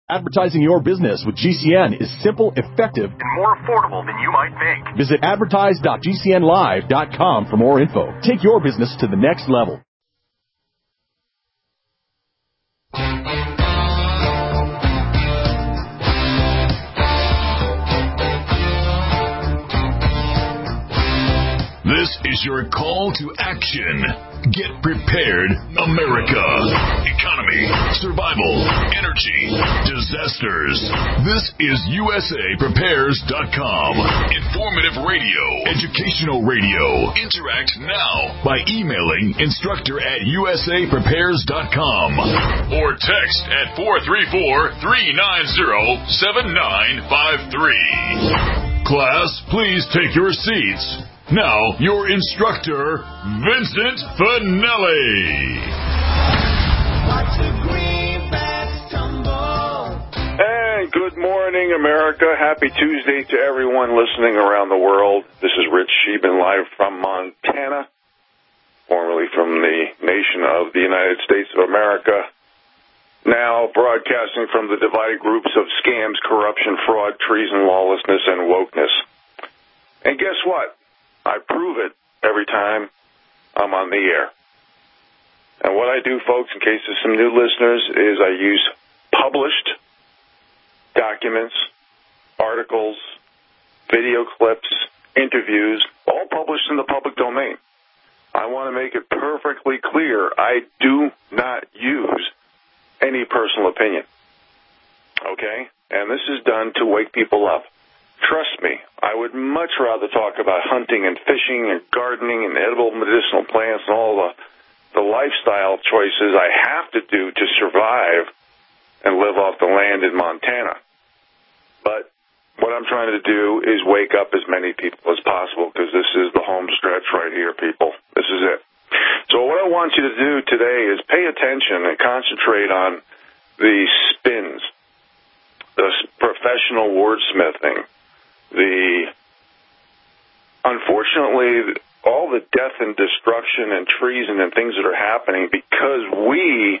Advertising your business with GCN is simple, effective, and more affordable than you might think. Visit advertise.gcnlive.com for more info. Take your business to the next level. This is your call to action. Get prepared, America. Economy, survival, energy, disasters. This is USAPrepares.com. Informative radio, educational radio. Interact now by emailing instructor@USAPrepares.com or text at 434-390-7953. Class, please take your seats. Now, your instructor, Vincent Finelli. And good morning, America. Happy Tuesday to everyone listening around the world. This is Rich Sheban live from Montana, formerly from the nation of the United States of America. Now broadcasting from the divided groups of scams, corruption, fraud, treason, lawlessness, and wokeness. And guess what? I prove it every time I'm on the air. And what I do, folks, in case there's some new listeners, is I use published documents, articles, video clips, interviews, all published in the public domain. I want to make it perfectly clear I do not use any personal opinion. Okay? And this is done to wake people up. Trust me, I would much rather talk about hunting and fishing and gardening and edible medicinal plants and all the lifestyle choices I have to do to survive and live off the land in Montana. But what I'm trying to do is wake up as many people as possible, because this is the home stretch right here, people. This is it. So what I want you to do today is pay attention and concentrate on the spins, the professional wordsmithing, unfortunately, all the death and destruction and treason and things that are happening because we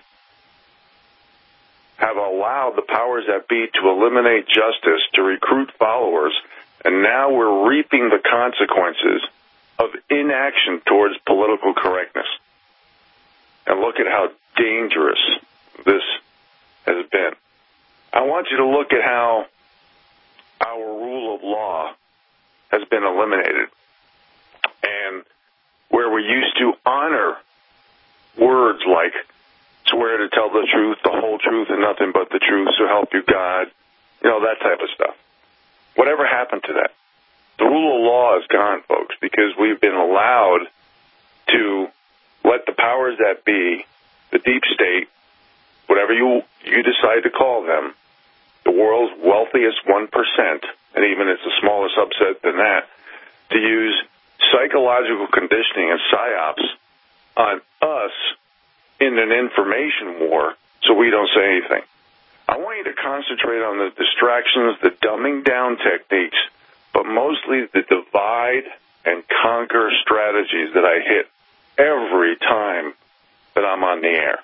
have allowed the powers that be to eliminate justice, to recruit followers, and now we're reaping the consequences of inaction towards political correctness. And look at how dangerous this has been. I want you to look at how our rule of law has been eliminated. And where we used to honor words like swear to tell the truth, the whole truth, and nothing but the truth, so help you God, that type of stuff. Whatever happened to that? The rule of law is gone, folks, because we've been allowed to let the powers that be, the deep state, whatever you decide to call them, the world's wealthiest 1%, and even it's a smaller subset than that, to use psychological conditioning and psyops on us in an information war so we don't say anything. I want you to concentrate on the distractions, the dumbing down techniques, but mostly the divide and conquer strategies that I hit every time that I'm on the air.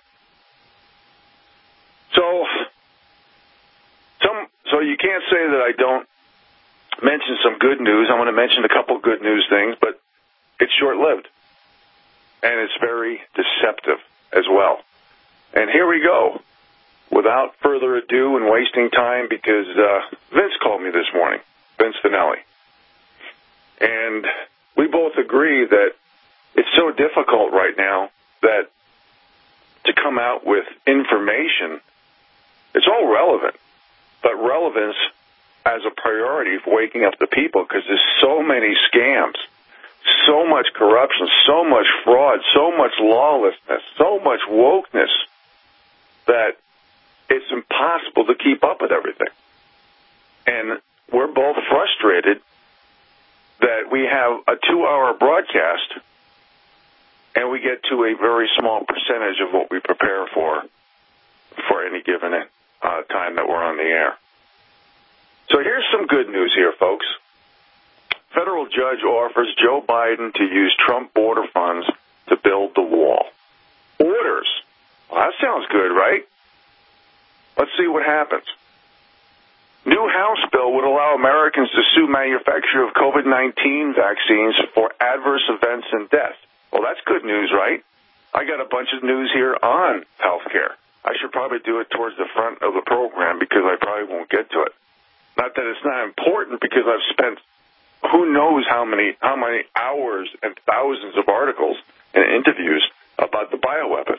So you can't say that I don't mention some good news. I'm going to mention a couple of good news things, but it's short-lived. And it's very deceptive as well. And here we go. Without further ado and wasting time, because Vince called me this morning, Vince Finelli. And we both agree that it's so difficult right now that to come out with information, it's all relevant, but relevance as a priority for waking up the people, because there's so many scams, so much corruption, so much fraud, so much lawlessness, so much wokeness that it's impossible to keep up with everything. And we're both frustrated that we have a 2-hour broadcast and we get to a very small percentage of what we prepare for any given time that we're on the air. So here's some good news here, folks. Federal judge offers Joe Biden to use Trump border funds to build the wall. Orders. Well, that sounds good, right? Let's see what happens. New House bill would allow Americans to sue manufacturer of COVID-19 vaccines for adverse events and death. Well, that's good news, right? I got a bunch of news here on healthcare. I should probably do it towards the front of the program because I probably won't get to it. Not that it's not important, because I've spent who knows how many hours and thousands of articles and interviews about the bioweapon.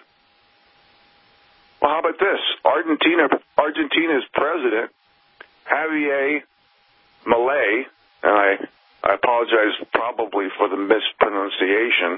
Well, how about this? Argentina's president, Javier Milei, and I apologize probably for the mispronunciation,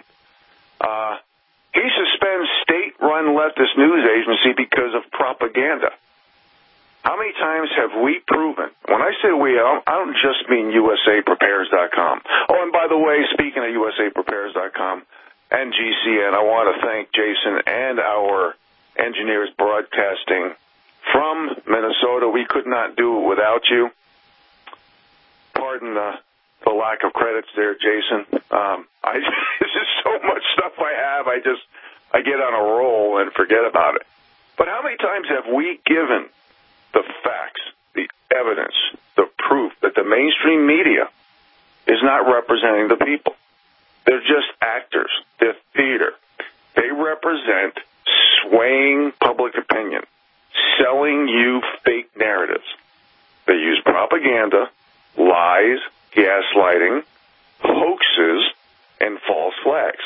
he suspends state-run leftist news agency because of propaganda. How many times have we proven? When I say we, I don't just mean USAPrepares.com. Oh, and by the way, speaking of USAPrepares.com and GCN, I want to thank Jason and our engineers broadcasting from Minnesota. We could not do it without you. Pardon the lack of credits there, Jason. There's just so much stuff I have. I get on a roll and forget about it. But how many times have we given the facts, the evidence, the proof that the mainstream media is not representing the people? They're just actors. They're theater. They represent swaying public opinion, selling you fake narratives. They use propaganda, lies, gaslighting, hoaxes, and false flags.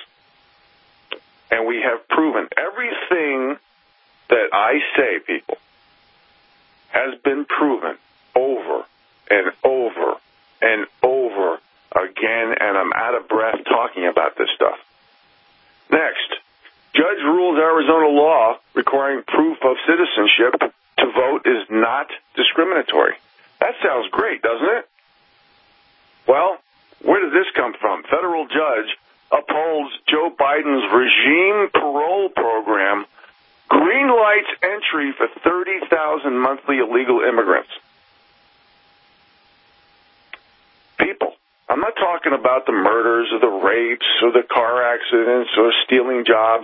And we have proven everything that I say, people, has been proven over and over and over again, and I'm out of breath talking about this stuff. Next, judge rules Arizona law requiring proof of citizenship to vote is not discriminatory. That sounds great, doesn't it? Well, where did this come from? Federal judge upholds Joe Biden's regime parole program, green lights entry for 30,000 monthly illegal immigrants. People, I'm not talking about the murders or the rapes or the car accidents or stealing jobs.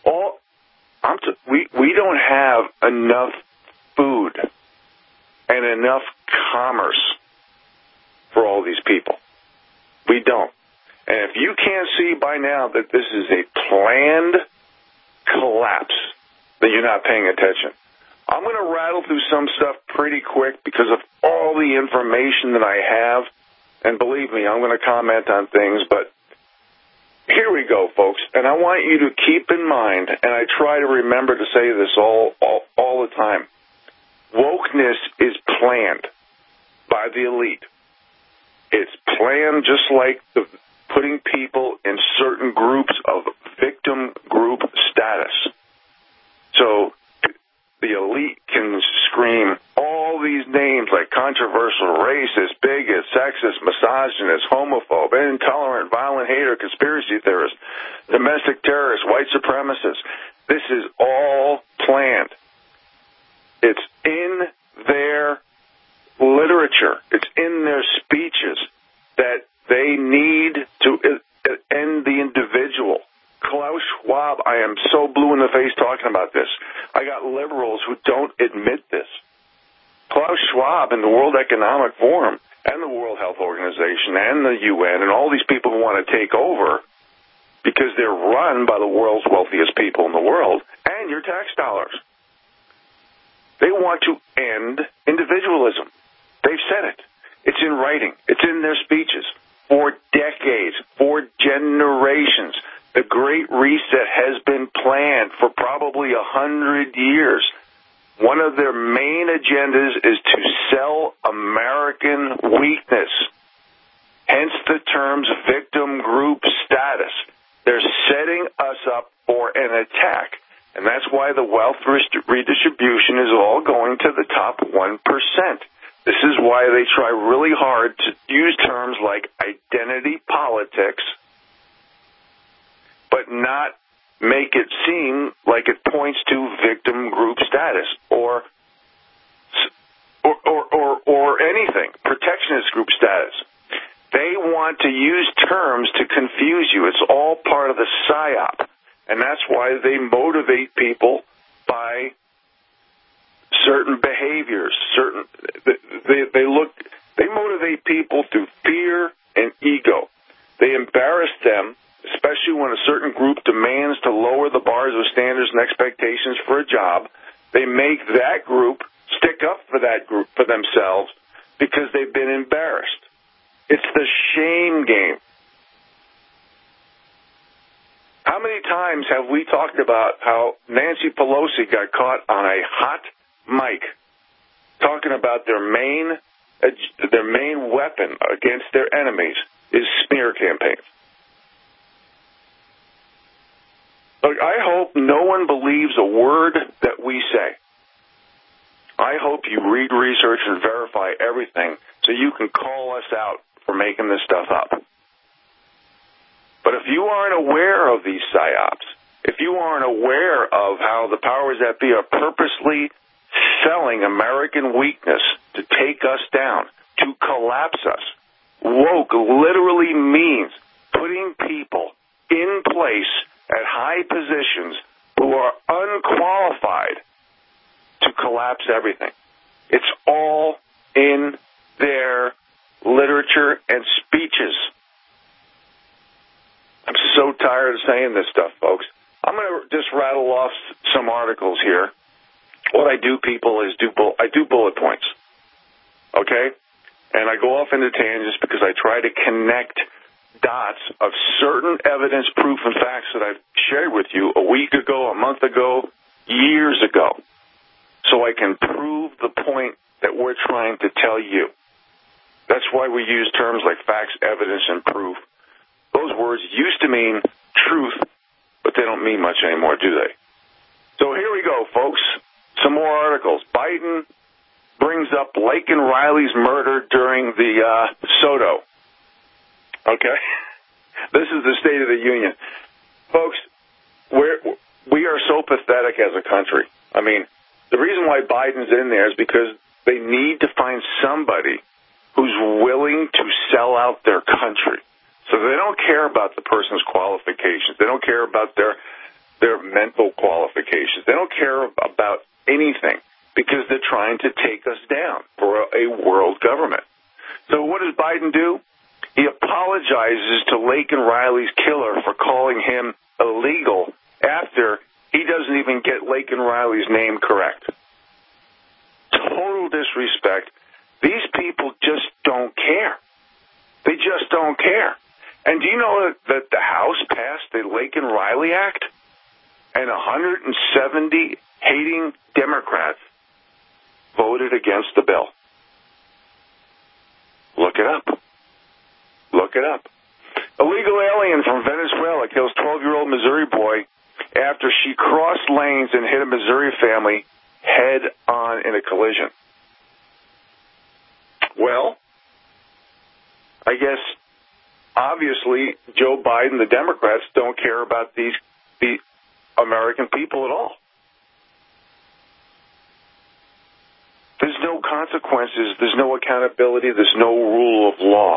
We don't have enough food and enough commerce for all these people. We don't. And if you can't see by now that this is a planned collapse, then you're not paying attention. I'm going to rattle through some stuff pretty quick because of all the information that I have. And believe me, I'm going to comment on things, but here we go, folks. And I want you to keep in mind, and I try to remember to say this all the time, wokeness is planned by the elite. It's planned just like putting people in certain groups of victim group status. So the elite can scream all these names like controversial, racist, bigot, sexist, misogynist, homophobe, intolerant, violent hater, conspiracy theorist, domestic terrorist, white supremacist. This is all planned. It's in their literature. It's in their speeches that they need to end the individual. Klaus Schwab, I am so blue in the face talking about this. I got liberals who don't admit this. Klaus Schwab and the World Economic Forum and the World Health Organization and the UN and all these people who want to take over because they're run by the world's wealthiest people in the world and your tax dollars. They want to end individualism. They've said it. It's in writing. It's in their speeches. For decades, for generations, the Great Reset has been planned for probably 100 years. One of their main agendas is to sell American weakness, hence the terms victim group status. They're setting us up for an attack, and that's why the wealth redistribution is all going to the top 1%. This is why they try really hard to use terms like identity politics, but not make it seem like it points to victim group status or anything, protectionist group status. They want to use terms to confuse you. It's all part of the PSYOP, and that's why they motivate people by certain behaviors, They motivate people through fear and ego. They embarrass them, especially when a certain group demands to lower the bars of standards and expectations for a job. They make that group stick up for that group, for themselves, because they've been embarrassed. It's the shame game. How many times have we talked about how Nancy Pelosi got caught on a hot mic talking about their main weapon against their enemies is smear campaigns? Look, I hope no one believes a word that we say. I hope you read, research, and verify everything so you can call us out for making this stuff up. But if you aren't aware of these psyops, if you aren't aware of how the powers that be are purposely selling American weakness to take us down, to collapse us, woke literally means putting people in place at high positions who are unqualified to collapse everything. It's all in their literature and speeches. I'm so tired of saying this stuff, folks. I'm going to just rattle off some articles here. What I do, people, is I do bullet points, okay? And I go off into tangents because I try to connect dots of certain evidence, proof, and facts that I've shared with you a week ago, a month ago, years ago, so I can prove the point that we're trying to tell you. That's why we use terms like facts, evidence, and proof. Those words used to mean truth, but they don't mean much anymore, do they? So here we go, folks. Some more articles. Biden brings up Laken Riley's murder during the Soto. Okay? This is the State of the Union. Folks, we are so pathetic as a country. I mean, the reason why Biden's in there is because they need to find somebody who's willing to sell out their country. So they don't care about the person's qualifications. They don't care about their mental qualifications. They don't care about anything because they're trying to take us down for a world government. So what does Biden do? He apologizes to Laken Riley's killer for calling him illegal after he doesn't even get Laken Riley's name correct. Total disrespect. These people just don't care. They just don't care. And do you know that the House passed the Laken Riley Act? And 170 hating Democrats voted against the bill. Look it up. Look it up. Illegal alien from Venezuela kills 12-year-old Missouri boy after she crossed lanes and hit a Missouri family head-on in a collision. Well, I guess, obviously, Joe Biden, the Democrats, don't care about the American people at all. There's no consequences. There's no accountability. There's no rule of law.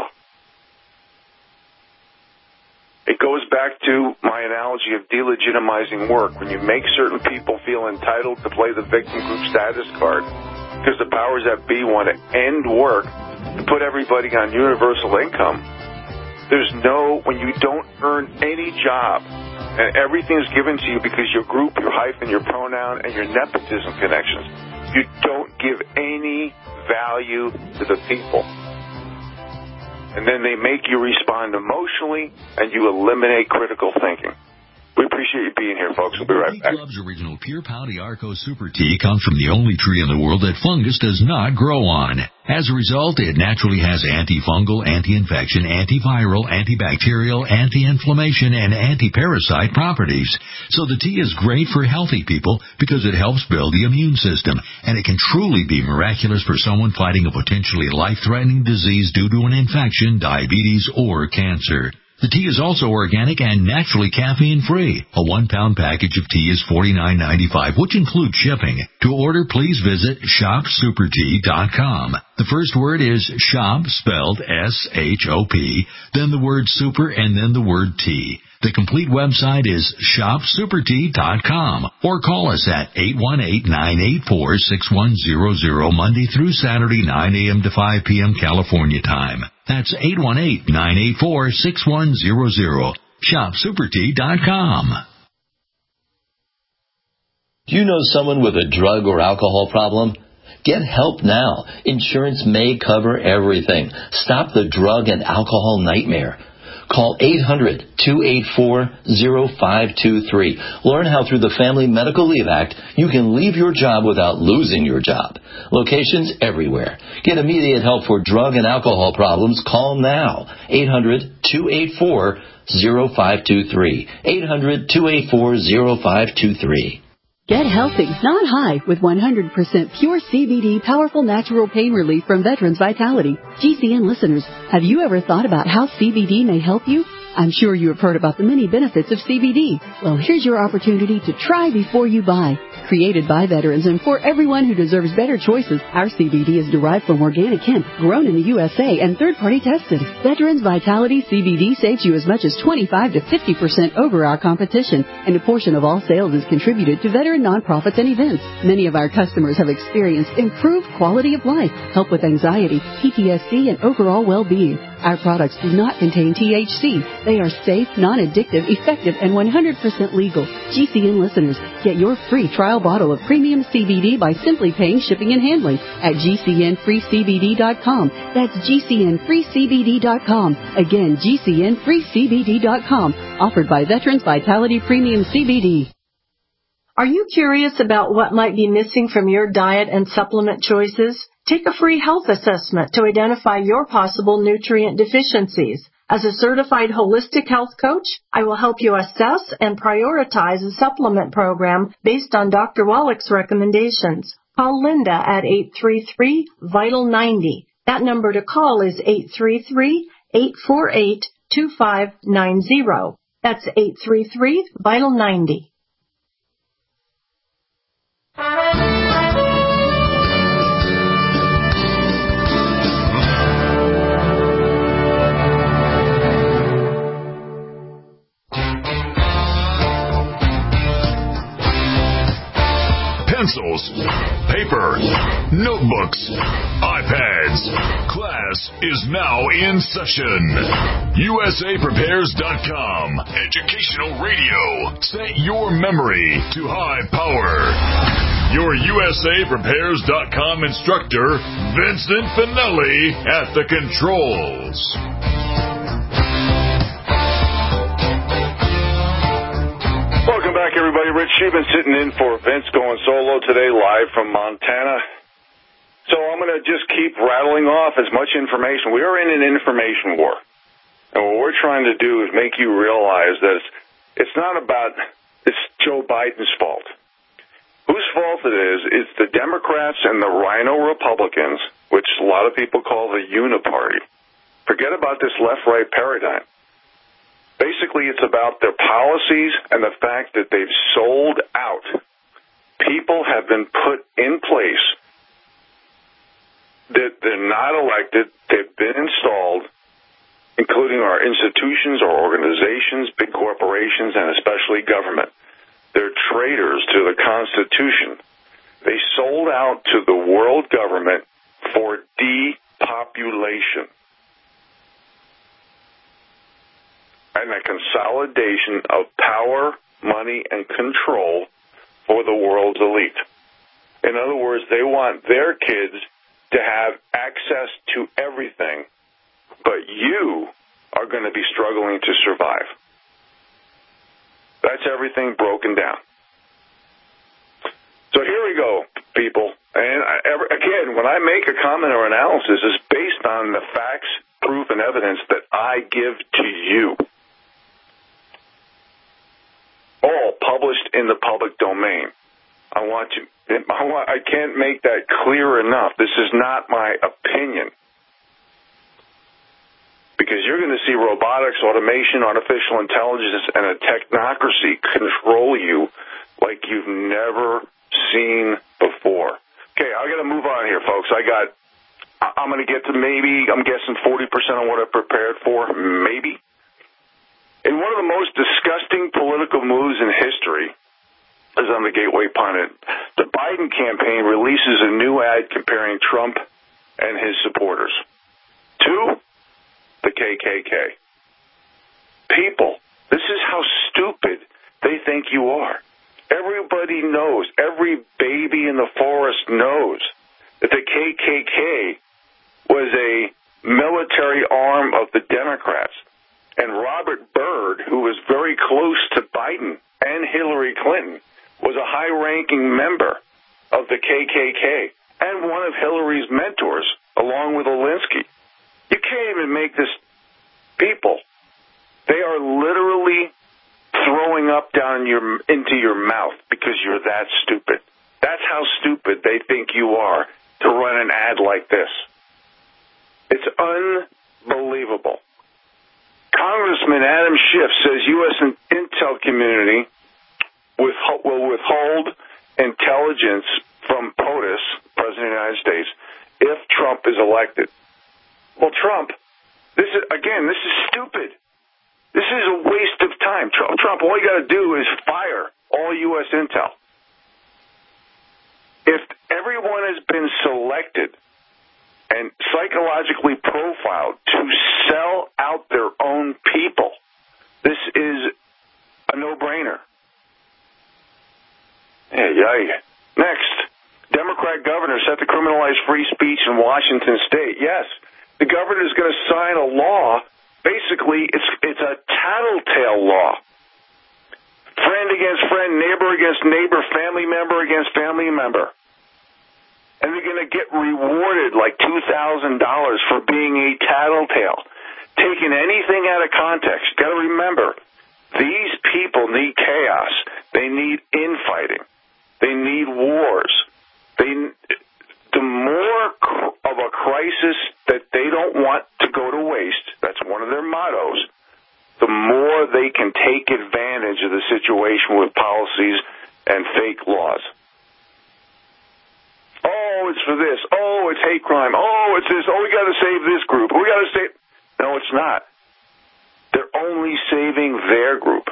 It goes back to my analogy of delegitimizing work. When you make certain people feel entitled to play the victim group status card because the powers that be want to end work, to put everybody on universal income, when you don't earn any job and everything's given to you because your group, your hyphen, your pronoun, and your nepotism connections, you don't give any value to the people. And then they make you respond emotionally, and you eliminate critical thinking. We appreciate you being here, folks. We'll be right back. Club's original Pure Pouty Arco Super Tea comes from the only tree in the world that fungus does not grow on. As a result, it naturally has antifungal, anti-infection, antiviral, antibacterial, anti-inflammation, and anti-parasite properties. So the tea is great for healthy people because it helps build the immune system, and it can truly be miraculous for someone fighting a potentially life-threatening disease due to an infection, diabetes, or cancer. The tea is also organic and naturally caffeine-free. A 1-pound package of tea is $49.95, which includes shipping. To order, please visit shopsupertea.com. The first word is shop, spelled S-H-O-P, then the word super, and then the word tea. The complete website is shopsupertea.com or call us at 818-984-6100 Monday through Saturday, 9 a.m. to 5 p.m. California time. That's 818-984-6100. shopsupertea.com. Do you know someone with a drug or alcohol problem? Get help now. Insurance may cover everything. Stop the drug and alcohol nightmare. Call 800-284-0523. Learn how through the Family Medical Leave Act you can leave your job without losing your job. Locations everywhere. Get immediate help for drug and alcohol problems. Call now. 800-284-0523. 800-284-0523. Get healthy, not high, with 100% pure CBD powerful natural pain relief from Veterans Vitality. GCN listeners, have you ever thought about how CBD may help you? I'm sure you have heard about the many benefits of CBD. Well, here's your opportunity to try before you buy. Created by veterans and for everyone who deserves better choices, our CBD is derived from organic hemp, grown in the USA and third-party tested. Veterans Vitality CBD saves you as much as 25 to 50% over our competition, and a portion of all sales is contributed to veteran nonprofits and events. Many of our customers have experienced improved quality of life, help with anxiety, PTSD, and overall well-being. Our products do not contain THC. They are safe, non-addictive, effective, and 100% legal. GCN listeners, get your free trial bottle of premium CBD by simply paying shipping and handling at GCNFreeCBD.com. That's GCNFreeCBD.com. Again, GCNFreeCBD.com. Offered by Veterans Vitality Premium CBD. Are you curious about what might be missing from your diet and supplement choices? Take a free health assessment to identify your possible nutrient deficiencies. As a certified holistic health coach, I will help you assess and prioritize a supplement program based on Dr. Wallach's recommendations. Call Linda at 833-VITAL-90. That number to call is 833-848-2590. That's 833-VITAL-90. Pencils, paper, notebooks, iPads. Class is now in session. USAPrepares.com. Educational radio. Set your memory to high power. Your USAPrepares.com instructor, Vincent Finelli, at the controls. Welcome back, everybody. Rich Sheehan sitting in for Vince, going solo today, live from Montana. So I'm going to just keep rattling off as much information. We are in an information war. And what we're trying to do is make you realize that it's not about it's Joe Biden's fault. Whose fault it is, it's the Democrats and the Rhino Republicans, which a lot of people call the Uniparty. Forget about this left-right paradigm. Basically, it's about their policies and the fact that they've sold out. People have been put in place that they're not elected. They've been installed, including our institutions, our organizations, big corporations, and especially government. They're traitors to the Constitution. They sold out to the world government for depopulation and a consolidation of power, money, and control for the world's elite. In other words, they want their kids to have access to everything, but you are going to be struggling to survive. That's everything broken down. So here we go, people. And again, when I make a comment or analysis, it's based on the facts, proof, and evidence that I give to you. All published in the public domain. I can't make that clear enough. This is not my opinion. Because you're going to see robotics, automation, artificial intelligence, and a technocracy control you like you've never seen before. Okay, I got to move on here, folks. I'm going to get to maybe, I'm guessing 40% of what I prepared for, maybe. In one of the most disgusting political moves in history, as on the Gateway Pundit, the Biden campaign releases a new ad comparing Trump and his supporters to the KKK. People, this is how stupid they think you are. Everybody knows, every baby in the forest knows that the KKK was a military arm of the Democrats. And Robert Byrd, who was very close to Biden and Hillary Clinton, was a high-ranking member of the KKK and one of Hillary's mentors, along with Alinsky. You can't even make this. People, they are literally throwing up down into your mouth because you're that stupid. That's how stupid they think you are to run an ad like this. It's unbelievable. Congressman Adam Schiff says U.S. intel community will withhold intelligence from POTUS, President of the United States, if Trump is elected. Well, Trump, this is stupid. This is a waste of time. Trump, all you got to do is fire all U.S. intel. If everyone has been selected and psychologically profiled to sell out their own people, this is a no-brainer. Yeah. Next, Democrat governor set to criminalize free speech in Washington State. Yes, the governor is going to sign a law. Basically, it's a tattletale law. Friend against friend, neighbor against neighbor, family member against family member. And they're going to get rewarded like $2,000 for being a tattletale. Taking anything out of context. Got to remember, these people need chaos. They need infighting. They need wars. The more of a crisis that they don't want to go to waste, that's one of their mottos, the more they can take advantage of the situation with policies and fake laws. Oh, it's for this. Oh, it's hate crime. Oh, it's this. Oh, we got to save this group. We got to save. No, it's not. They're only saving their group.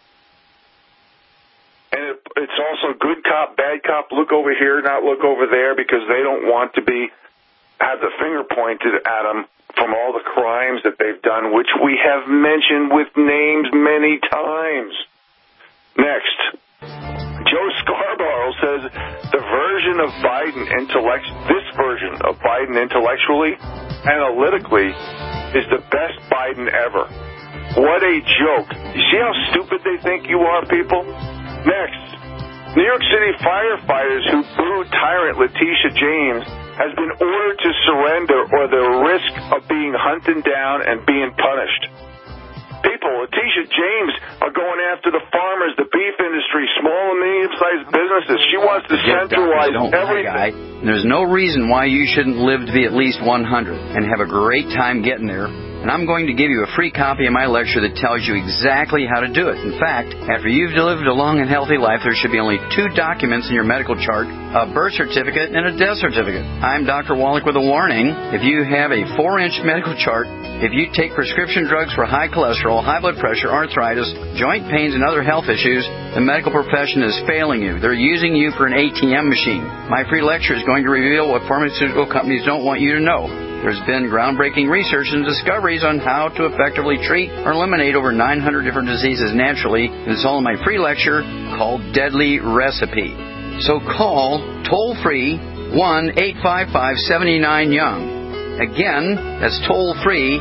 And it's also good cop, bad cop, look over here, not look over there, because they don't want to have the finger pointed at them from all the crimes that they've done, which we have mentioned with names many times. Next, Joe Scarborough says this version of Biden intellectually, analytically, is the best Biden ever. What a joke. You see how stupid they think you are, people? Next, New York City firefighters who booed tyrant Letitia James has been ordered to surrender or the risk of being hunted down and being punished. People, Letitia James are going after the farmers, the beef industry, small and medium-sized businesses. She wants to centralize everything. There's no reason why you shouldn't live to be at least 100 and have a great time getting there. And I'm going to give you a free copy of my lecture that tells you exactly how to do it. In fact, after you've lived a long and healthy life, there should be only 2 documents in your medical chart, a birth certificate and a death certificate. I'm Dr. Wallach with a warning. If you have a 4-inch medical chart, if you take prescription drugs for high cholesterol, high blood pressure, arthritis, joint pains, and other health issues, the medical profession is failing you. They're using you for an ATM machine. My free lecture is going to reveal what pharmaceutical companies don't want you to know. There's been groundbreaking research and discoveries on how to effectively treat or eliminate over 900 different diseases naturally. It's all in my free lecture called Deadly Recipe. So call toll-free 1-855-79-YOUNG. Again, that's toll-free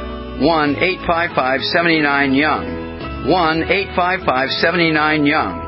1-855-79-YOUNG. 1-855-79-YOUNG.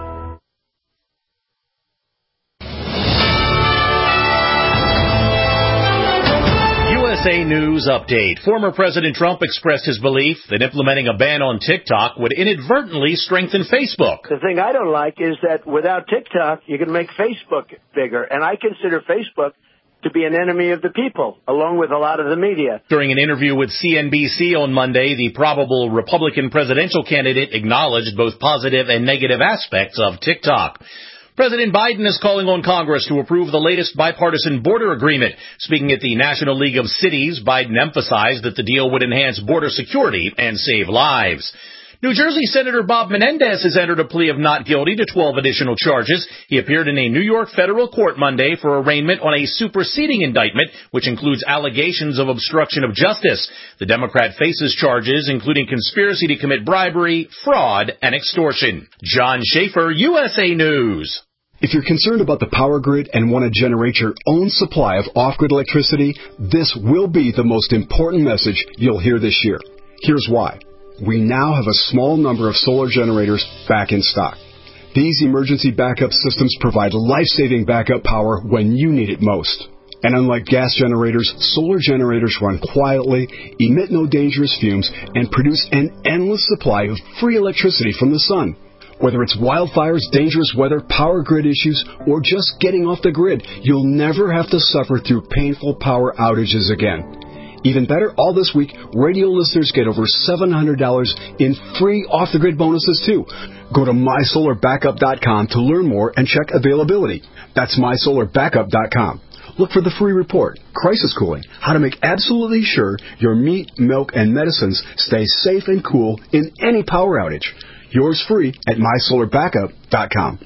USA News Update. Former President Trump expressed his belief that implementing a ban on TikTok would inadvertently strengthen Facebook. The thing I don't like is that without TikTok, you can make Facebook bigger. And I consider Facebook to be an enemy of the people, along with a lot of the media. During an interview with CNBC on Monday, the probable Republican presidential candidate acknowledged both positive and negative aspects of TikTok. President Biden is calling on Congress to approve the latest bipartisan border agreement. Speaking at the National League of Cities, Biden emphasized that the deal would enhance border security and save lives. New Jersey Senator Bob Menendez has entered a plea of not guilty to 12 additional charges. He appeared in a New York federal court Monday for arraignment on a superseding indictment, which includes allegations of obstruction of justice. The Democrat faces charges including conspiracy to commit bribery, fraud, and extortion. John Schaefer, USA News. If you're concerned about the power grid and want to generate your own supply of off-grid electricity, this will be the most important message you'll hear this year. Here's why. We now have a small number of solar generators back in stock. These emergency backup systems provide life-saving backup power when you need it most. And unlike gas generators, solar generators run quietly, emit no dangerous fumes, and produce an endless supply of free electricity from the sun. Whether it's wildfires, dangerous weather, power grid issues, or just getting off the grid, you'll never have to suffer through painful power outages again. Even better, all this week, radio listeners get over $700 in free off-the-grid bonuses, too. Go to MySolarBackup.com to learn more and check availability. That's MySolarBackup.com. Look for the free report, Crisis Cooling, how to make absolutely sure your meat, milk, and medicines stay safe and cool in any power outage. Yours free at MySolarBackup.com.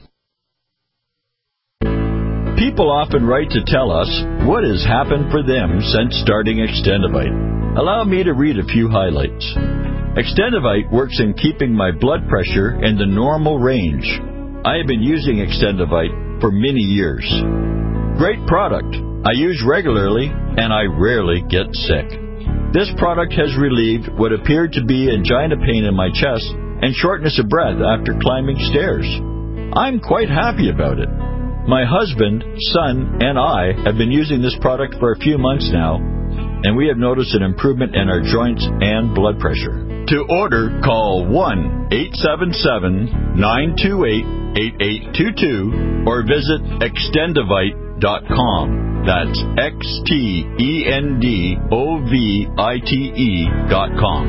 People often write to tell us what has happened for them since starting Extendivite. Allow me to read a few highlights. Extendivite works in keeping my blood pressure in the normal range. I have been using Extendivite for many years. Great product. I use regularly and I rarely get sick. This product has relieved what appeared to be angina pain in my chest and shortness of breath after climbing stairs. I'm quite happy about it. My husband, son, and I have been using this product for a few months now, and we have noticed an improvement in our joints and blood pressure. To order, call 1-877-928-8822 or visit Extendivite.com. That's Extendovite.com.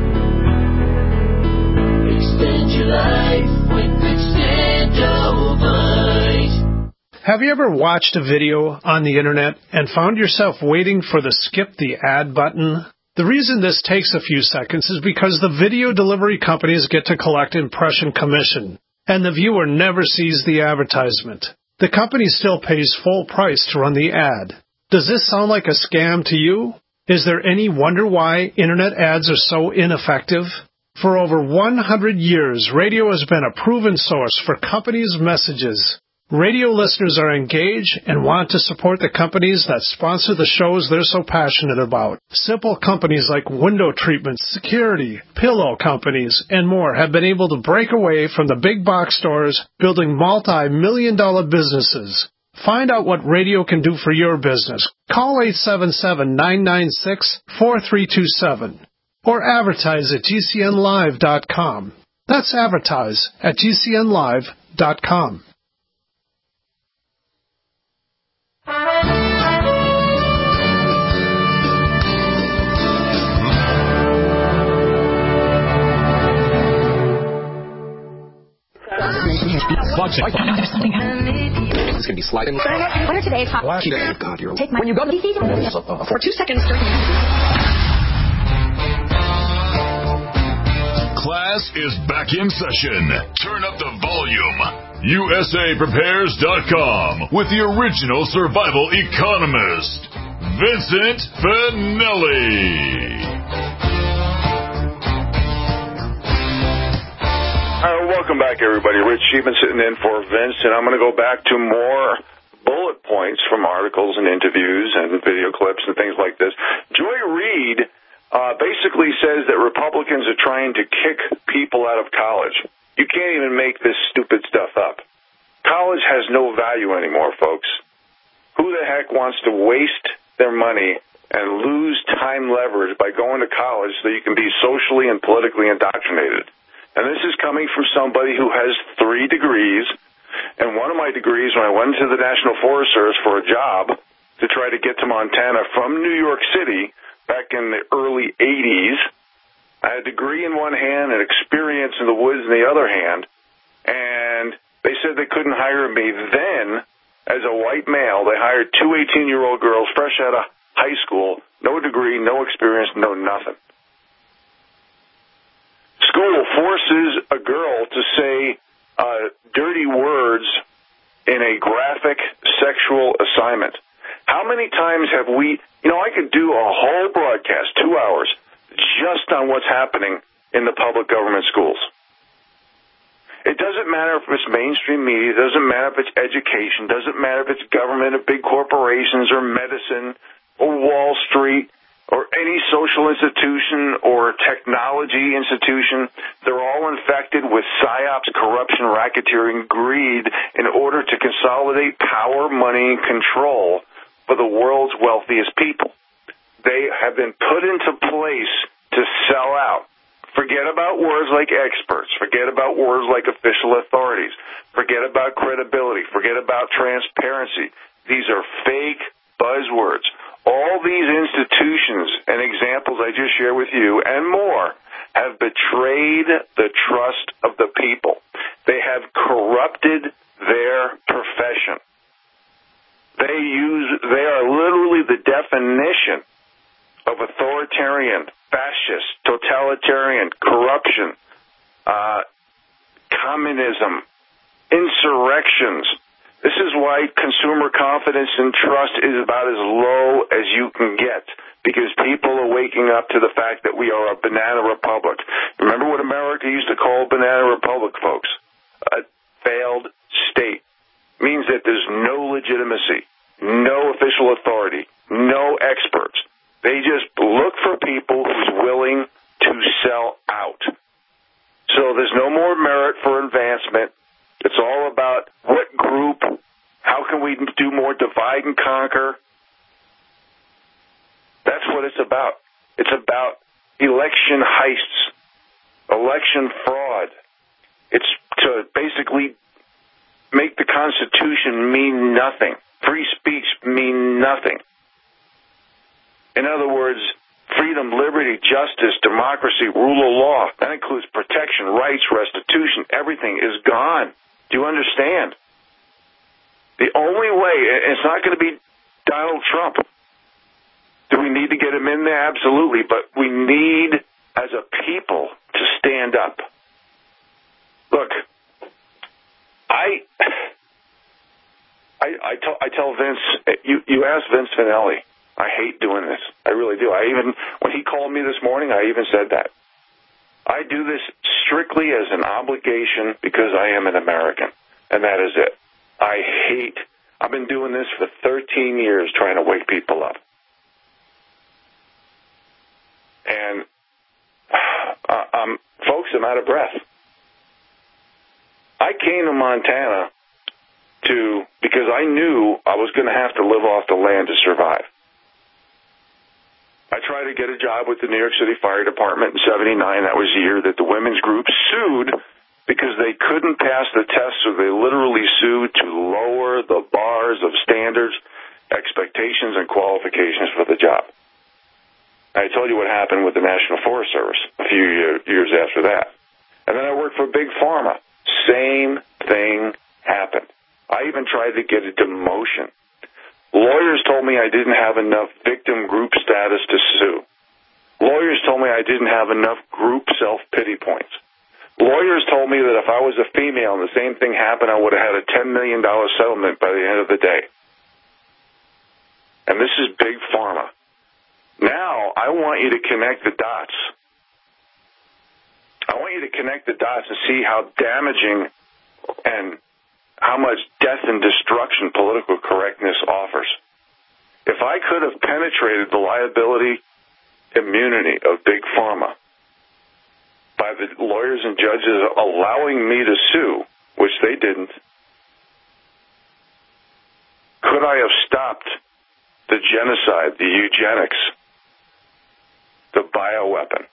Extend your life with Extendovite. Have you ever watched a video on the internet and found yourself waiting for the skip the ad button? The reason this takes a few seconds is because the video delivery companies get to collect impression commission, and the viewer never sees the advertisement. The company still pays full price to run the ad. Does this sound like a scam to you? Is there any wonder why internet ads are so ineffective? For over 100 years, radio has been a proven source for companies' messages. Radio listeners are engaged and want to support the companies that sponsor the shows they're so passionate about. Simple companies like window treatment, security, pillow companies, and more have been able to break away from the big box stores, building multi-million-dollar businesses. Find out what radio can do for your business. Call 877-996-4327 or advertise at GCNlive.com. That's advertise at GCNlive.com. There's something happening. This can be sliding. What are today's hot? God, you're Take my when you go to DC for 2 seconds. Class is back in session. Turn up the volume. USAPrepares.com with the original survival economist, Vincent Finelli. Welcome back, everybody. Rich Sheeman sitting in for Vince, and I'm going to go back to more bullet points from articles and interviews and video clips and things like this. Joy Reid basically says that Republicans are trying to kick people out of college. You can't even make this stupid stuff up. College has no value anymore, folks. Who the heck wants to waste their money and lose time leverage by going to college so you can be socially and politically indoctrinated? And this is coming from somebody who has 3 degrees. And one of my degrees, when I went to the National Forest Service for a job to try to get to Montana from New York City back in the early 80s, I had a degree in one hand and experience in the woods in the other hand. And they said they couldn't hire me then as a white male. They hired 2 18-year-old girls fresh out of high school, no degree, no experience, no nothing. School, forces a girl to say dirty words in a graphic sexual assignment. How many times have we, I could do a whole broadcast, 2 hours, just on what's happening in the public government schools. It doesn't matter if it's mainstream media, it doesn't matter if it's education, doesn't matter if it's government or big corporations or medicine or Wall Street or any social institution or technology institution. They're all infected with psyops, corruption, racketeering, greed in order to consolidate power, money, and control for the world's wealthiest people. They have been put into place to sell out. Forget about words like experts. Forget about words like official authorities. Forget about credibility. Forget about transparency. These are fake buzzwords. All these institutions and examples I just shared with you and more have betrayed the trust of the people. They have corrupted their profession. They are literally the definition of authoritarian, fascist, totalitarian, corruption, communism, insurrections. This is why consumer confidence and trust is about as low as you can get, because people are waking up to the fact that we are a banana republic. Remember what America used to call a banana republic, folks? A failed state. Means that there's no legitimacy, no official authority, no experts. They just look for people who's willing to sell out. So there's no more merit for advancement. It's all about what group, how can we do more divide and conquer. That's what it's about. It's about election heists, election fraud. It's to basically make the Constitution mean nothing. Free speech mean nothing. In other words, freedom, liberty, justice, democracy, rule of law, that includes protection, rights, restitution, everything is gone. Do you understand? The only way, it's not going to be Donald Trump. Do we need to get him in there? Absolutely. But we need, as a people, to stand up. Look, I tell Vince, you ask Vince Finelli. I hate doing this. I really do. When he called me this morning, I even said that. I do this strictly as an obligation because I am an American, and that is it. I've been doing this for 13 years trying to wake people up. And, folks, I'm out of breath. I came to Montana because I knew I was going to have to live off the land to survive. I tried to get a job with the New York City Fire Department in '79. That was the year that the women's group sued because they couldn't pass the test, so they literally sued to lower the bars of standards, expectations, and qualifications for the job. I told you what happened with the National Forest Service a few years after that. And then I worked for Big Pharma. Same thing happened. I even tried to get a demotion. Lawyers told me I didn't have enough victim group status to sue. Lawyers told me I didn't have enough group self-pity points. Lawyers told me that if I was a female and the same thing happened, I would have had a $10 million settlement by the end of the day. And this is Big Pharma. Now, I want you to connect the dots. I want you to connect the dots and see how damaging and how much death and destruction political correctness offers. If I could have penetrated the liability immunity of Big Pharma by the lawyers and judges allowing me to sue, which they didn't, could I have stopped the genocide, the eugenics, the bioweapon?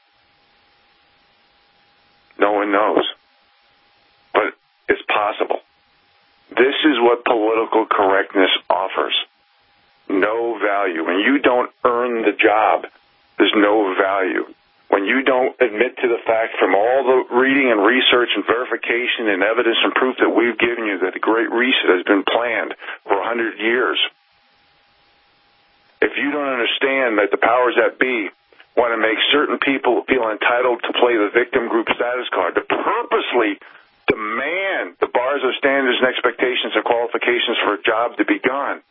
No one knows. But it's possible. This is what political correctness offers. No value. When you don't earn the job, there's no value. When you don't admit to the fact from all the reading and research and verification and evidence and proof that we've given you that the Great Reset has been planned for 100 years, if you don't understand that the powers that be want to make certain people feel entitled to play the victim group status card, to purposely demand the bars of standards and expectations and qualifications for a job to be gone,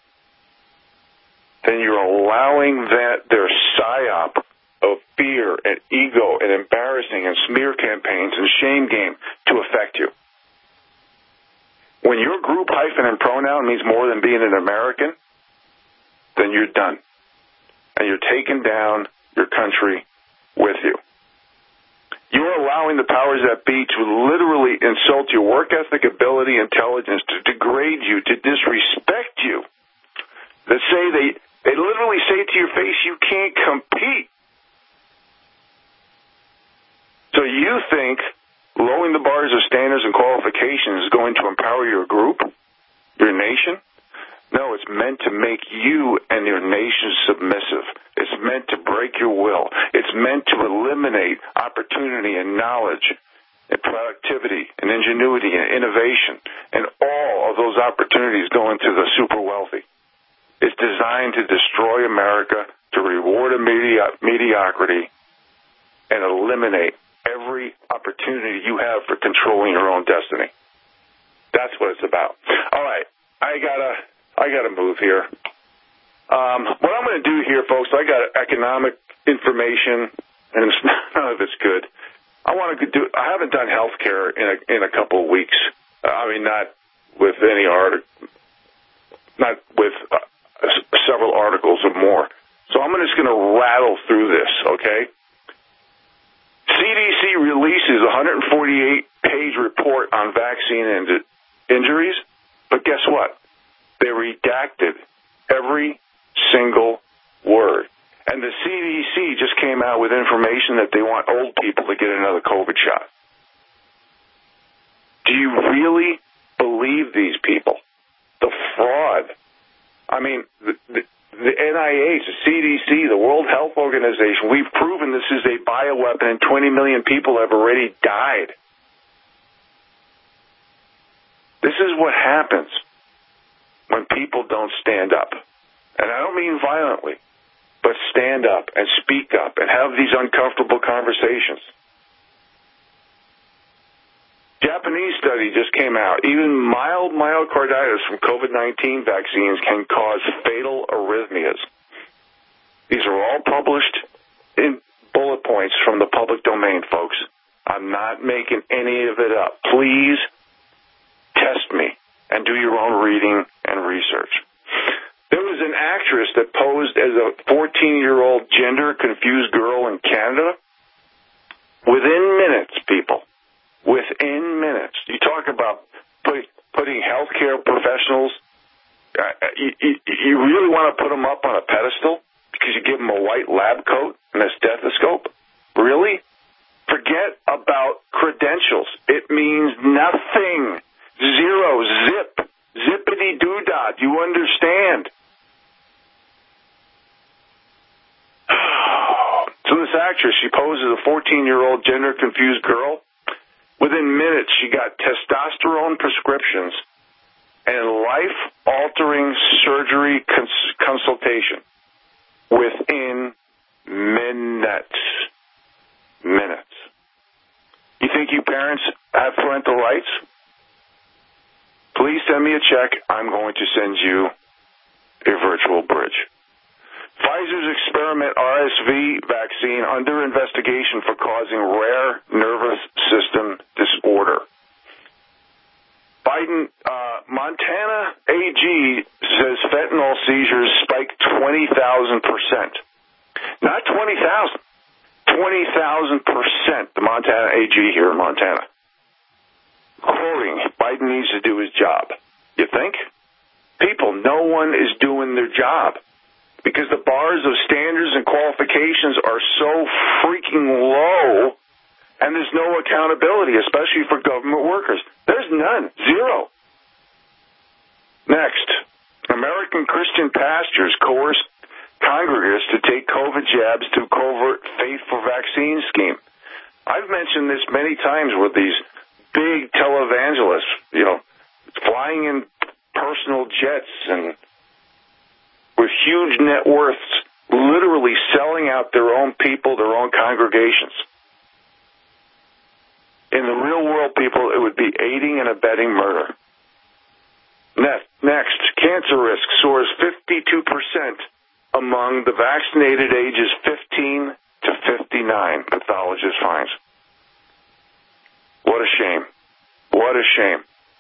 then you're allowing their psyop of fear and ego and embarrassing and smear campaigns and shame game to affect you. When your group hyphen and pronoun means more than being an American, then you're done. And you're taking down your country with you. You're allowing the powers that be to literally insult your work ethic, ability, intelligence, to degrade you, to disrespect you. They literally say to your face, you can't compete. So you think lowering the bars of standards and qualifications is going to empower your group, your nation? No, it's meant to make you and your nation submissive. It's meant to break your will. It's meant to eliminate opportunity and knowledge and productivity and ingenuity and innovation and all of those opportunities going to the super wealthy. It's designed to destroy America, to reward a mediocrity, and eliminate every opportunity you have for controlling your own destiny. That's what it's about. All right, I gotta move here. What I'm going to do here, folks, I got economic information, and none of it's good. I haven't done healthcare in a couple of weeks. I mean, not with any not with several articles or more. So I'm just going to rattle through this, okay? CDC releases a 148-page report on vaccine injuries, but guess what? They redacted every single word. And the CDC just came out with information that they want old people to get another COVID shot. Do you really believe these people? The fraud. I mean, the NIH, the CDC, the World Health Organization, we've proven this is a bioweapon and 20 million people have already died. This is what happens when people don't stand up. And I don't mean violently, but stand up and speak up and have these uncomfortable conversations. Japanese study just came out. Even mild myocarditis from COVID-19 vaccines can cause fatal arrhythmias. These are all published in bullet points from the public domain, folks. I'm not making any of it up. Please test me and do your own reading and research. There was an actress that posed as a 14-year-old gender-confused girl in Canada. Within minutes, people. Within minutes. You talk about putting healthcare professionals, you really want to put them up on a pedestal because you give them a white lab coat and a stethoscope? Really? Forget about credentials. It means nothing. Zero. Zip. Zippity-doo-dah. Do you understand? So this actress, she poses a 14-year-old gender-confused girl. Within minutes, she got testosterone prescriptions and life-altering surgery consultation. Within minutes. Minutes. You think you parents have parental rights? Please send me a check. I'm going to send you a virtual bridge. Pfizer's experiment RSV vaccine under investigation for causing rare nervous system disorder. Biden, Montana AG says fentanyl seizures spiked 20,000%. Not 20,000. 20,000%. The Montana AG here in Montana. Quoting, Biden needs to do his job. You think? People, no one is doing their job. Because the bars of standards and qualifications are so freaking low, and there's no accountability, especially for government workers. There's none. Zero. Next, American Christian pastors coerce congregants to take COVID jabs through covert faith for vaccine scheme. I've mentioned this many times with these big televangelists, flying in personal jets and with huge net worths, literally selling out their own people, their own congregations. In the real world, people, it would be aiding and abetting murder. Next, cancer risk soars 52% among the vaccinated ages 15 to 59, pathologist finds. What a shame. What a shame.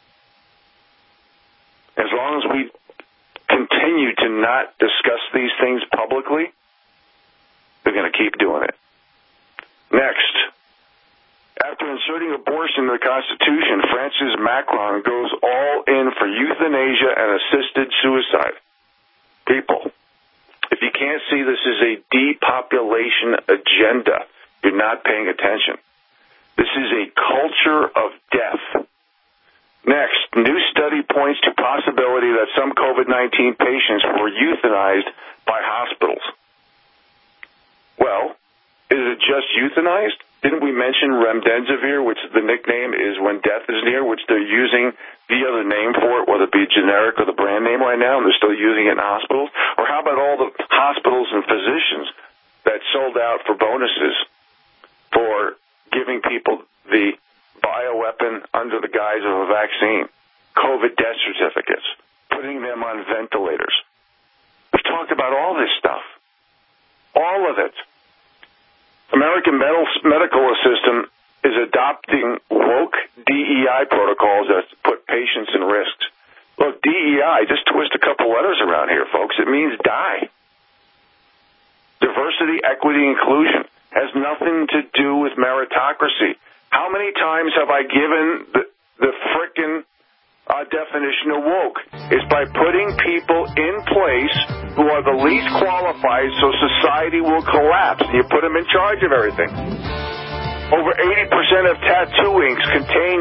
As long as we continue to not discuss these things publicly, they're going to keep doing it. Next, after inserting abortion in the Constitution, Francis Macron goes all in for euthanasia and assisted suicide. People, if you can't see this is a depopulation agenda, you're not paying attention. This is a culture of death. Next, new study points to possibility that some COVID-19 patients were euthanized by hospitals. Well, is it just euthanized? Didn't we mention remdesivir, which the nickname is when death is near, which they're using the other name for it, whether it be generic or the brand name right now, and they're still using it in hospitals? Or how about all the hospitals and physicians that sold out for bonuses for giving people the bioweapon under the guise of a vaccine, COVID death certificates, putting them on ventilators? We've talked about all this stuff. All of it. American medical system is adopting woke DEI protocols that put patients in risk. Look, DEI, just twist a couple letters around here, folks. It means die. Diversity, equity, inclusion has nothing to do with meritocracy. How many times have I given the frickin' definition of woke? It's by putting people in place who are the least qualified so society will collapse. You put them in charge of everything. Over 80% of tattoo inks contain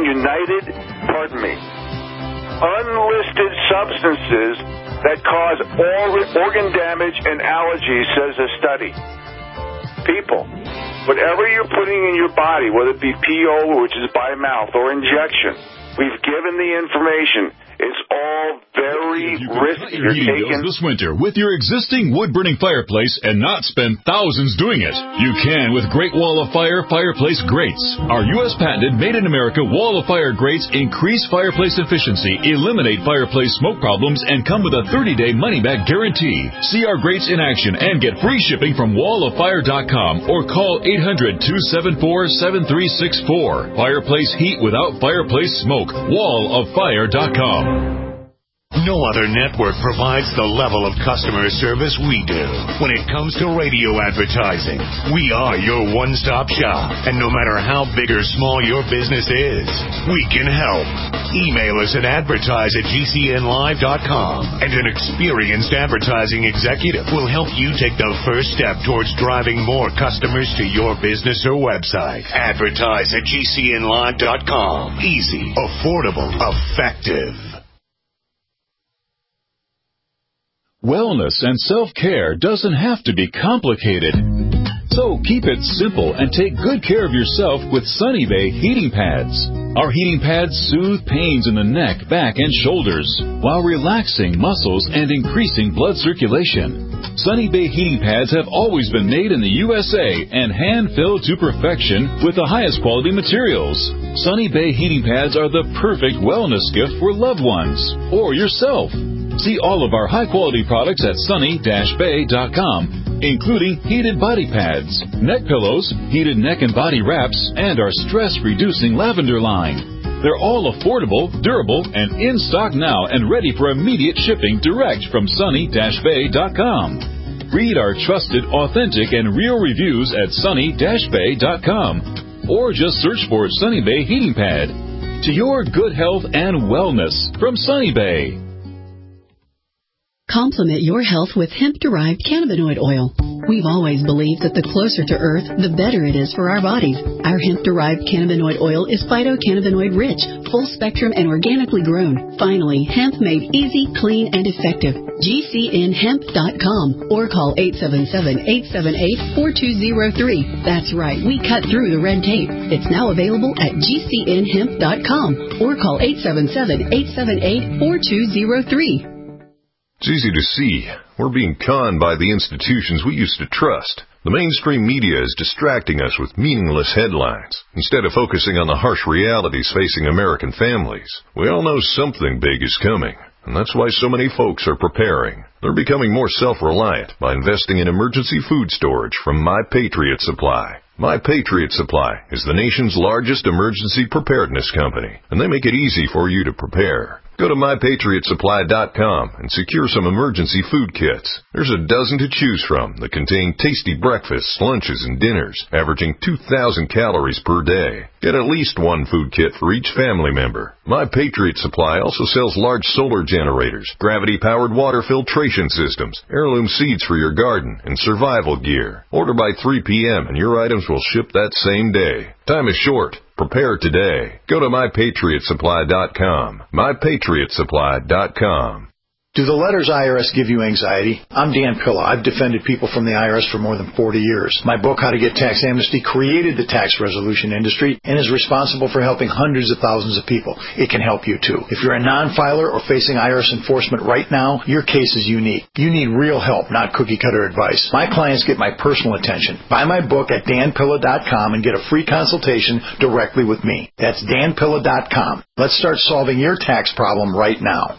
unlisted substances that cause organ damage and allergies, says a study. People, whatever you're putting in your body, whether it be PO, which is by mouth, or injection, we've given the information. It's all very risky. You're taking this winter with your existing wood-burning fireplace and not spend thousands doing it. You can with Great Wall of Fire fireplace grates. Our U.S. patented made-in-America Wall of Fire grates increase fireplace efficiency, eliminate fireplace smoke problems, and come with a 30-day money-back guarantee. See our grates in action and get free shipping from walloffire.com or call 800-274-7364. Fireplace heat without fireplace smoke. walloffire.com. No other network provides the level of customer service we do. When it comes to radio advertising, we are your one-stop shop. And no matter how big or small your business is, we can help. Email us at advertise@gcnlive.com, and an experienced advertising executive will help you take the first step towards driving more customers to your business or website. Advertise@gcnlive.com. Easy, affordable, effective. Wellness and self-care doesn't have to be complicated. So keep it simple and take good care of yourself with Sunny Bay heating pads. Our heating pads soothe pains in the neck, back, and shoulders while relaxing muscles and increasing blood circulation. Sunny Bay heating pads have always been made in the USA and hand-filled to perfection with the highest quality materials. Sunny Bay heating pads are the perfect wellness gift for loved ones or yourself. See all of our high-quality products at sunny-bay.com, including heated body pads, neck pillows, heated neck and body wraps, and our stress-reducing lavender line. They're all affordable, durable, and in stock now and ready for immediate shipping direct from sunny-bay.com. Read our trusted, authentic, and real reviews at sunny-bay.com, or just search for Sunny Bay Heating Pad. To your good health and wellness from Sunny Bay. Complement your health with hemp-derived cannabinoid oil. We've always believed that the closer to Earth, the better it is for our bodies. Our hemp-derived cannabinoid oil is phytocannabinoid-rich, full-spectrum, and organically grown. Finally, hemp made easy, clean, and effective. GCNHemp.com or call 877-878-4203. That's right, we cut through the red tape. It's now available at GCNHemp.com or call 877-878-4203. It's easy to see. We're being conned by the institutions we used to trust. The mainstream media is distracting us with meaningless headlines, instead of focusing on the harsh realities facing American families. We all know something big is coming, and that's why so many folks are preparing. They're becoming more self-reliant by investing in emergency food storage from My Patriot Supply. My Patriot Supply is the nation's largest emergency preparedness company, and they make it easy for you to prepare. Go to MyPatriotSupply.com and secure some emergency food kits. There's a dozen to choose from that contain tasty breakfasts, lunches, and dinners, averaging 2,000 calories per day. Get at least one food kit for each family member. My Patriot Supply also sells large solar generators, gravity-powered water filtration systems, heirloom seeds for your garden, and survival gear. Order by 3 p.m. and your items will ship that same day. Time is short. Prepare today. Go to MyPatriotSupply.com. MyPatriotSupply.com. Do the letters IRS give you anxiety? I'm Dan Pilla. I've defended people from the IRS for more than 40 years. My book, How to Get Tax Amnesty, created the tax resolution industry and is responsible for helping hundreds of thousands of people. It can help you, too. If you're a non-filer or facing IRS enforcement right now, your case is unique. You need real help, not cookie-cutter advice. My clients get my personal attention. Buy my book at danpilla.com and get a free consultation directly with me. That's danpilla.com. Let's start solving your tax problem right now.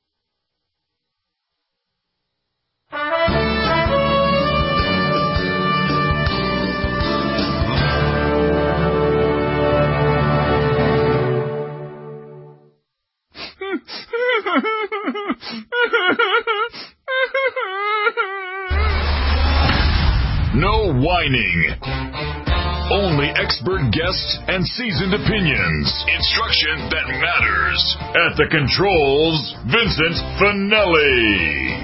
No whining. Only expert guests and seasoned opinions. Instruction that matters. At the controls, Vincent Finelli.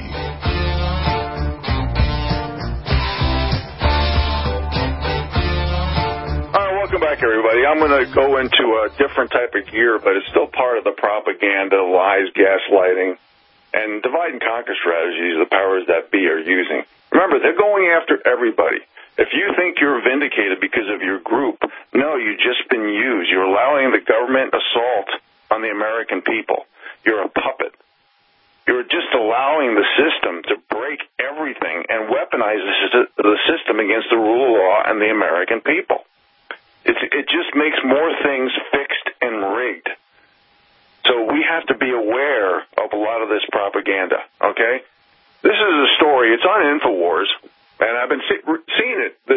Welcome back, everybody. I'm going to go into a different type of gear, but it's still part of the propaganda, lies, gaslighting, and divide and conquer strategies the powers that be are using. Remember, they're going after everybody. If you think you're vindicated because of your group, no, you've just been used. You're allowing the government assault on the American people. You're a puppet. You're just allowing the system to break everything and weaponize the system against the rule of law and the American people. It just makes more things fixed and rigged. So we have to be aware of a lot of this propaganda, okay? This is a story. It's on InfoWars, and I've been seeing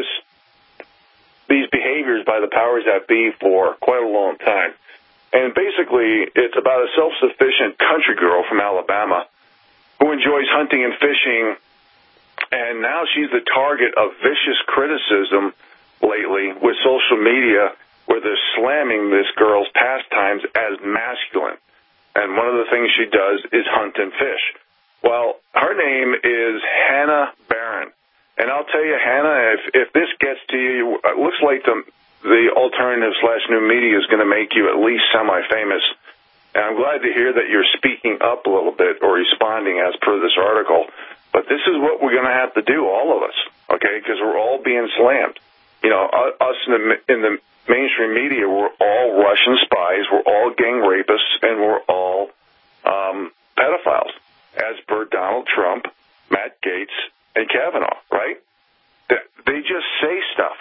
these behaviors by the powers that be for quite a long time. And basically, it's about a self-sufficient country girl from Alabama who enjoys hunting and fishing, and now she's the target of vicious criticism lately with social media where they're slamming this girl's pastimes as masculine. And one of the things she does is hunt and fish. Well, her name is Hannah Barron. And I'll tell you, Hannah, if this gets to you, it looks like the alternative/new media is going to make you at least semi-famous. And I'm glad to hear that you're speaking up a little bit or responding as per this article. But this is what we're going to have to do, all of us, okay, because we're all being slammed. You know, us in the mainstream media, we're all Russian spies, we're all gang rapists, and we're all pedophiles, as per Donald Trump, Matt Gaetz, and Kavanaugh, right? They just say stuff.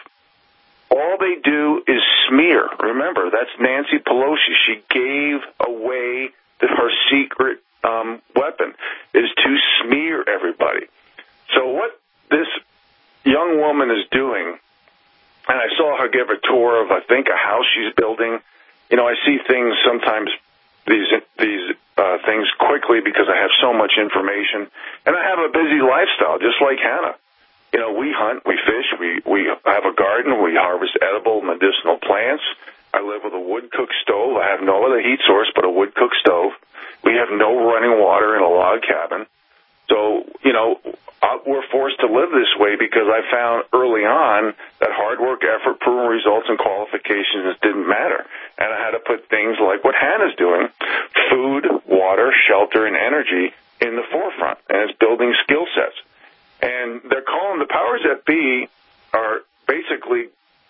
All they do is smear. Remember, that's Nancy Pelosi. She gave away her secret weapon, is to smear everybody. So what this young woman is doing, and I saw her give a tour of, I think, a house she's building. You know, I see things sometimes, these things quickly because I have so much information. And I have a busy lifestyle, just like Hannah. You know, we hunt, we fish, we have a garden, we harvest edible medicinal plants. I live with a wood-cook stove. I have no other heat source but a wood-cook stove. We have no running water in a log cabin. So, you know, we're forced to live this way because I found early on that hard work, effort, proven results, and qualifications didn't matter. And I had to put things like what Hannah's doing, food, water, shelter, and energy in the forefront. And it's building skill sets. And they're calling, the powers that be are basically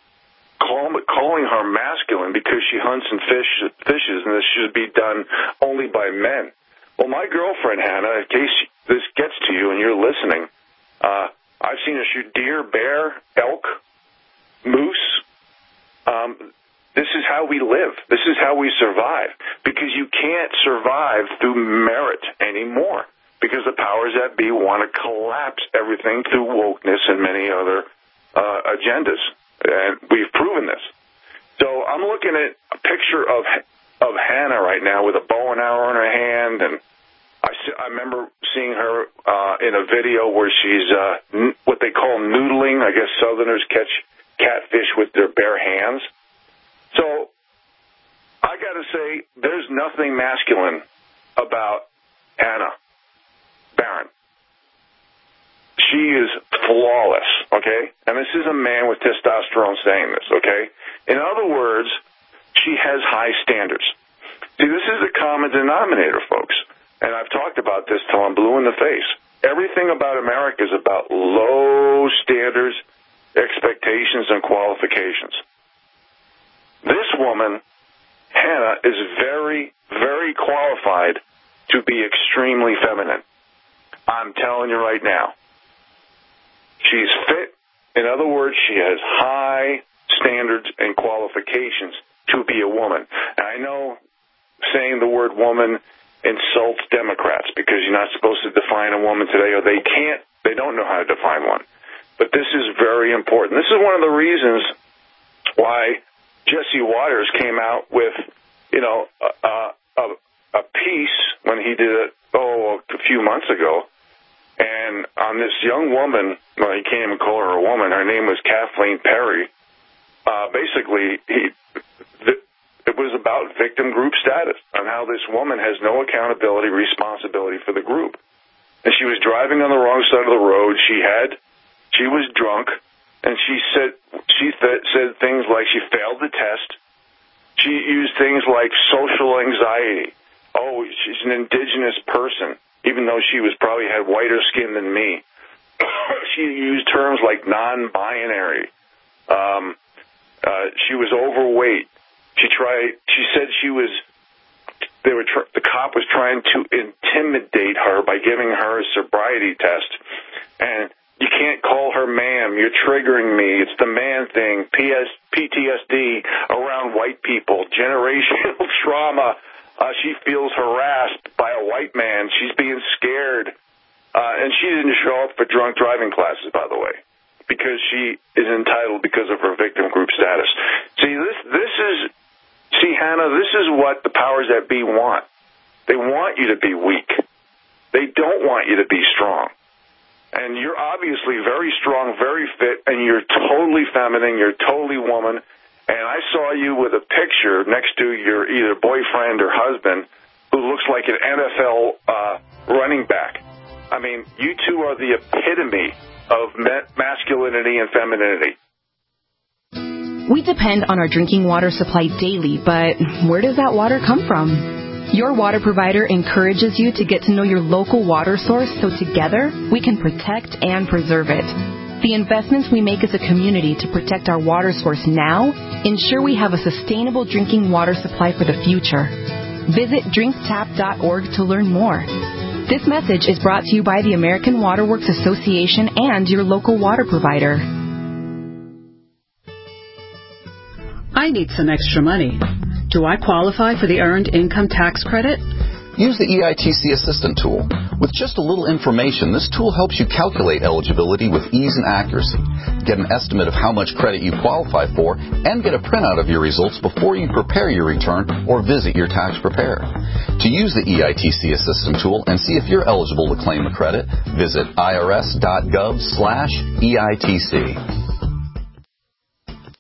calling her masculine because she hunts and fishes, and this should be done only by men. Well, my girlfriend, Hannah, in case this gets to you and you're listening, I've seen her shoot deer, bear, elk, moose. This is how we live. This is how we survive. Because you can't survive through merit anymore. Because the powers that be want to collapse everything through wokeness and many other agendas. And we've proven this. So I'm looking at a picture of Hannah right now with a bow and arrow in her hand, and I remember seeing her in a video where she's what they call noodling. I guess Southerners catch catfish with their bare hands. So I got to say, there's nothing masculine about Hannah Barron. She is flawless, okay? And this is a man with testosterone saying this, okay? In other words, she has high standards. See, this is the common denominator, folks. And I've talked about this till I'm blue in the face. Everything about America is about low standards, expectations, and qualifications. This woman, Hannah, is very, very qualified to be extremely feminine. I'm telling you right now. She's fit. In other words, she has high standards and qualifications to be a woman. And I know saying the word woman insults Democrats because you're not supposed to define a woman today, or they don't know how to define one. But this is very important. This is one of the reasons why Jesse Waters came out with, a piece when he did it, a few months ago. And on this young woman, well, he can't even call her a woman. Her name was Kathleen Perry. Basically, it was about victim group status and how this woman has no accountability, responsibility for the group. And she was driving on the wrong side of the road. She was drunk, and she said things like she failed the test. She used things like social anxiety. Oh, she's an indigenous person, even though she probably had whiter skin than me. She used terms like non-binary. She was overweight. She said the cop was trying to intimidate her by giving her a sobriety test. And you can't call her ma'am. You're triggering me. It's the man thing. PTSD around white people. Generational trauma. She feels harassed by a white man. She's being scared. And she didn't show up for drunk driving classes, by the way, because she is entitled because of her victim group status. See, Hannah, this is what the powers that be want. They want you to be weak. They don't want you to be strong. And you're obviously very strong, very fit, and you're totally feminine, you're totally woman. And I saw you with a picture next to your either boyfriend or husband who looks like an NFL running back. I mean, you two are the epitome of masculinity and femininity. We depend on our drinking water supply daily, but where does that water come from? Your water provider encourages you to get to know your local water source so together we can protect and preserve it. The investments we make as a community to protect our water source now ensure we have a sustainable drinking water supply for the future. Visit drinktap.org to learn more. This message is brought to you by the American Water Works Association and your local water provider. I need some extra money. Do I qualify for the Earned Income Tax Credit? Use the EITC Assistant tool. With just a little information, this tool helps you calculate eligibility with ease and accuracy, get an estimate of how much credit you qualify for, and get a printout of your results before you prepare your return or visit your tax preparer. To use the EITC Assistant tool and see if you're eligible to claim the credit, visit irs.gov/EITC.